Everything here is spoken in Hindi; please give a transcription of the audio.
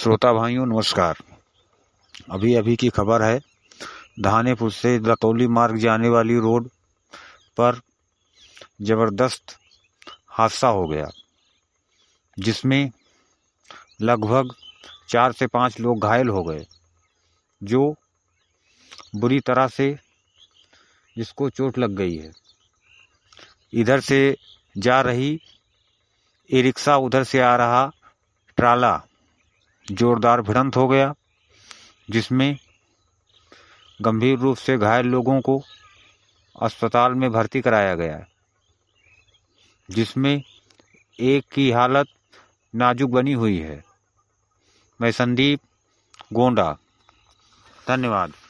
श्रोता भाइयों नमस्कार। अभी अभी की खबर है, धानेपुर से रतौली मार्ग जाने वाली रोड पर जबरदस्त हादसा हो गया, जिसमें लगभग 4 से 5 लोग घायल हो गए, जो बुरी तरह से जिसको चोट लग गई है। इधर से जा रही ई रिक्शा, उधर से आ रहा ट्राला जोरदार भिड़ंत हो गया, जिसमें गंभीर रूप से घायल लोगों को अस्पताल में भर्ती कराया गया है, जिसमें एक की हालत नाजुक बनी हुई है। मैं संदीप गोंडा, धन्यवाद।